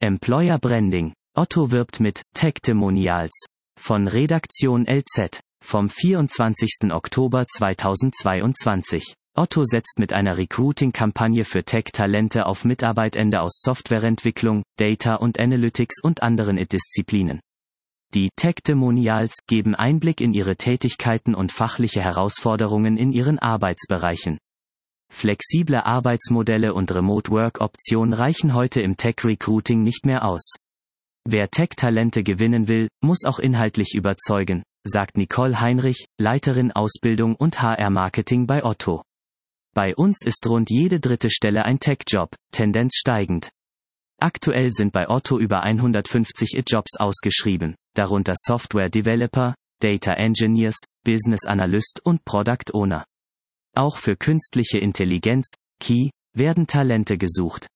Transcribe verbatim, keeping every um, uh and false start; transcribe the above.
Employer Branding. Otto wirbt mit Testimonials. Von Redaktion L Z. Vom vierundzwanzigsten Oktober zweitausendzweiundzwanzig. Otto setzt mit einer Recruiting-Kampagne für Tech-Talente auf Mitarbeitende aus Softwareentwicklung, Data und Analytics und anderen Disziplinen. Die Testimonials geben Einblick in ihre Tätigkeiten und fachliche Herausforderungen in ihren Arbeitsbereichen. Flexible Arbeitsmodelle und Remote-Work-Optionen reichen heute im Tech-Recruiting nicht mehr aus. Wer Tech-Talente gewinnen will, muss auch inhaltlich überzeugen, sagt Nicole Heinrich, Leiterin Ausbildung und H R-Marketing bei Otto. Bei uns ist rund jede dritte Stelle ein Tech-Job, Tendenz steigend. Aktuell sind bei Otto über hundertfünfzig Jobs ausgeschrieben, darunter Software Developer, Data Engineers, Business Analyst und Product Owner. Auch für künstliche Intelligenz, K I, werden Talente gesucht.